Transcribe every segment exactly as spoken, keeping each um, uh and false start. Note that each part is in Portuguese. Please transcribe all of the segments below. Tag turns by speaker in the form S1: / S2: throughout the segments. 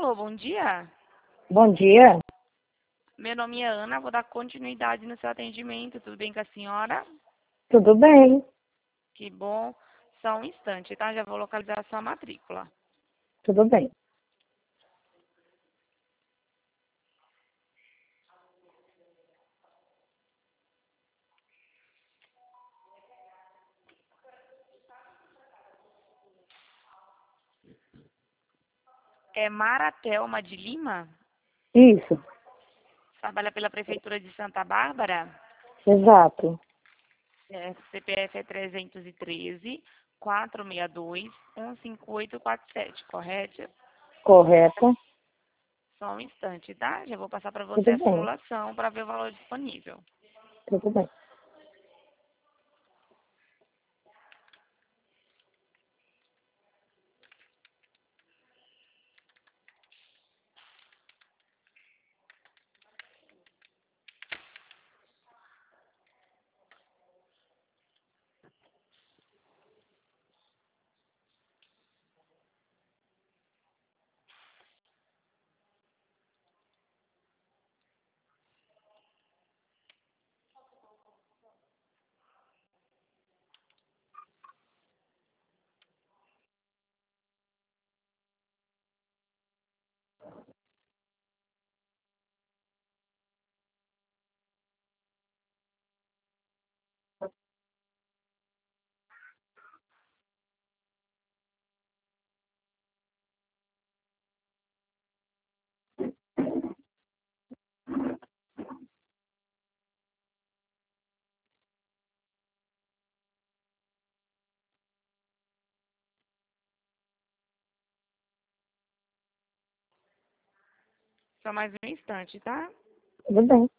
S1: Alô, bom dia.
S2: Bom dia.
S1: Meu nome é Ana, vou dar continuidade no seu atendimento. Tudo bem com a senhora?
S2: Tudo bem?
S1: Que bom. Só um instante, tá? Já vou localizar a sua matrícula.
S2: Tudo bem.
S1: É Mara Thelma de Lima?
S2: Isso,
S1: Trabalha pela Prefeitura de Santa Bárbara?
S2: exato.
S1: É, C P F é trezentos e treze, quatrocentos e sessenta e dois, cento e cinquenta e oito quarenta e sete, correto?
S2: Correto.
S1: Só um instante, tá? Já vou passar para você
S2: Tudo
S1: a
S2: bem.
S1: simulação para ver o valor disponível.
S2: Tudo bem.
S1: Só mais um instante, tá?
S2: Tudo bem.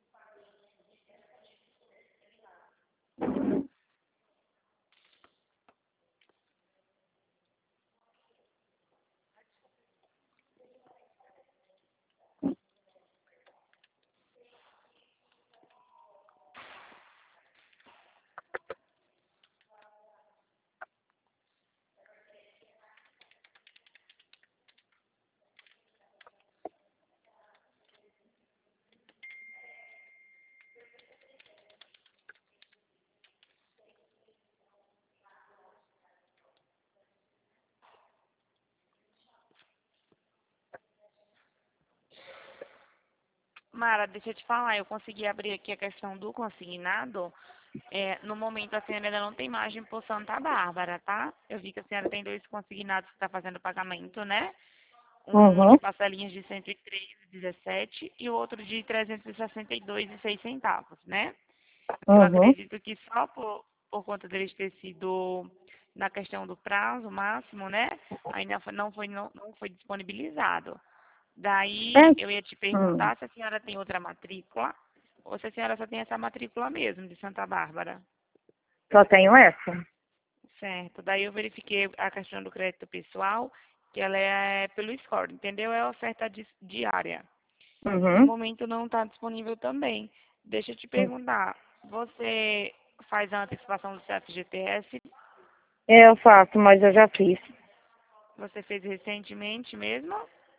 S1: Mara, deixa eu te falar, eu consegui abrir aqui a questão do consignado. É, no momento, a senhora ainda não tem margem por Santa Bárbara, tá? Eu vi que a senhora tem dois consignados que está fazendo pagamento, né? Um de
S2: Uhum.
S1: parcelinhas de cento e três e dezessete e o outro de trezentos e sessenta e dois e seis centavos, né? Eu
S2: Uhum.
S1: acredito que só por, por conta deles ter sido na questão do prazo máximo, né? Ainda foi- não foi, não, não foi disponibilizado.
S2: É.
S1: Daí eu ia te
S2: Hum.
S1: perguntar se a senhora tem outra matrícula ou se a senhora só tem essa matrícula mesmo, de Santa Bárbara.
S2: Só tenho essa.
S1: Certo. Daí eu verifiquei a questão do crédito pessoal, que ela é pelo score, entendeu? É oferta di- diária. No
S2: Uhum.
S1: momento não está disponível também. Deixa eu te perguntar, você faz a antecipação do seu F G T S?
S2: Eu faço, mas eu já fiz.
S1: Você fez recentemente mesmo?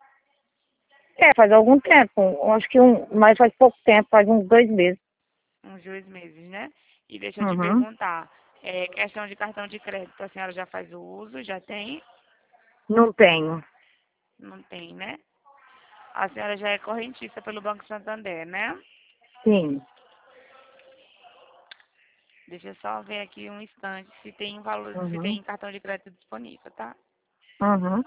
S2: É, faz algum tempo. Acho que um, mas faz pouco tempo, faz uns dois meses.
S1: Uns dois meses, né? E deixa eu te
S2: Uhum.
S1: perguntar, é, questão de cartão de crédito, a senhora já faz o uso? Já tem?
S2: Não tenho.
S1: Não tem, né? A senhora já é correntista pelo Banco Santander, né?
S2: Sim.
S1: Deixa eu só ver aqui um instante se tem valor, se
S2: Uhum.
S1: tem cartão de crédito disponível, tá?
S2: Uhum.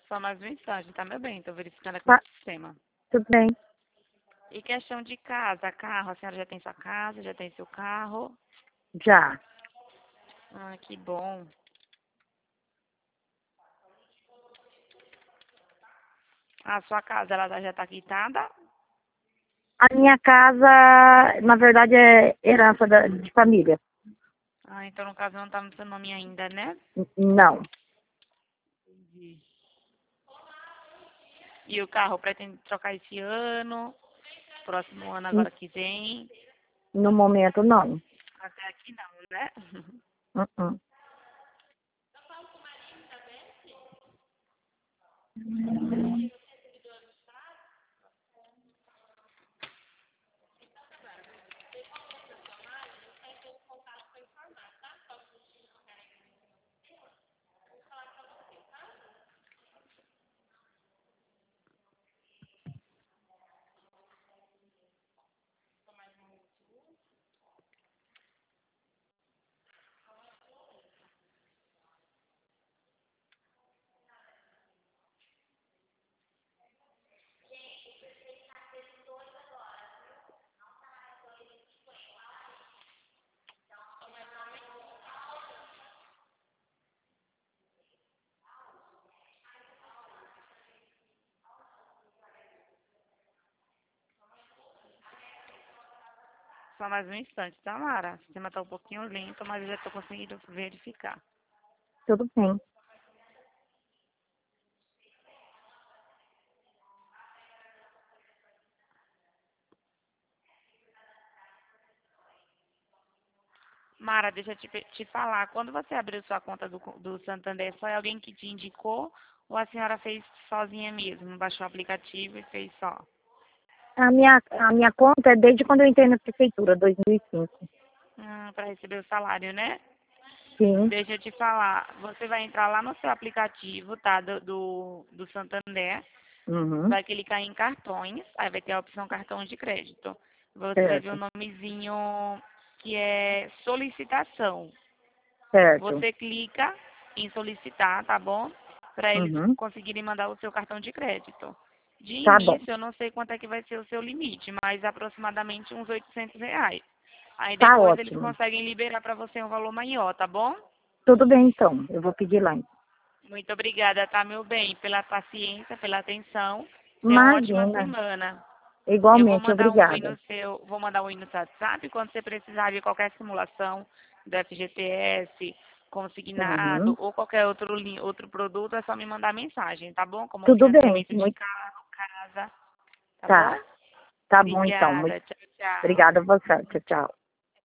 S1: Só mais um instante, tá, meu bem? Tô verificando aqui
S2: Tá,
S1: no sistema.
S2: tudo bem.
S1: E questão de casa, carro, a senhora já tem sua casa, já tem seu carro?
S2: Já.
S1: Ah, que bom. A sua casa, ela já tá quitada?
S2: A minha casa, na verdade, é herança da- de família.
S1: Ah, então no caso não tá no seu nome ainda, né?
S2: N- Não.
S1: E o carro pretende trocar esse ano, próximo ano
S2: N-
S1: agora que vem?
S2: No momento, não.
S1: Até aqui não, né?
S2: Uh-uh.
S1: Só mais um instante, tá, Mara? O sistema tá um pouquinho lento, mas eu já tô conseguindo verificar.
S2: Tudo bem.
S1: Mara, deixa eu te, pe- te falar. Quando você abriu sua conta do, do Santander, foi alguém que te indicou ou a senhora fez sozinha mesmo? Baixou o aplicativo e fez só?
S2: A minha, a minha conta é desde quando eu entrei na prefeitura, dois mil e cinco.
S1: Hum, para receber o salário, né?
S2: Sim.
S1: Deixa eu te falar. Você vai entrar lá no seu aplicativo, tá? Do, do, do Santander.
S2: Uhum.
S1: Vai clicar em cartões. Aí vai ter a opção cartão de crédito. Você vai ver o
S2: Certo.
S1: nomezinho que é solicitação.
S2: Certo.
S1: Você clica em solicitar, tá bom? Para eles
S2: Uhum.
S1: conseguirem mandar o seu cartão de crédito. De
S2: Tá bom.
S1: início, eu não sei quanto é que vai ser o seu limite, mas aproximadamente uns oitocentos reais. Aí
S2: Tá
S1: depois eles
S2: ótimo.
S1: conseguem liberar para você um valor maior, tá bom?
S2: Tudo bem, então. Eu vou pedir lá.
S1: Muito obrigada, tá, meu bem, pela paciência, pela atenção. Tenha uma ótima
S2: Imagina.
S1: semana. Eu vou
S2: Igualmente,
S1: mandar um oi
S2: obrigada.
S1: no seu, vou mandar um oi no seu WhatsApp quando você precisar de qualquer simulação do F G T S, consignado
S2: Uhum.
S1: ou qualquer outro, lin- outro produto, é só me mandar mensagem, tá bom? Como
S2: Tudo bem.
S1: financiamento de
S2: Muito...
S1: carro, casa, tá bom?
S2: Tá. Tá bom, então. Muito
S1: Obrigada, tchau, tchau.
S2: obrigada a você. Tchau, tchau.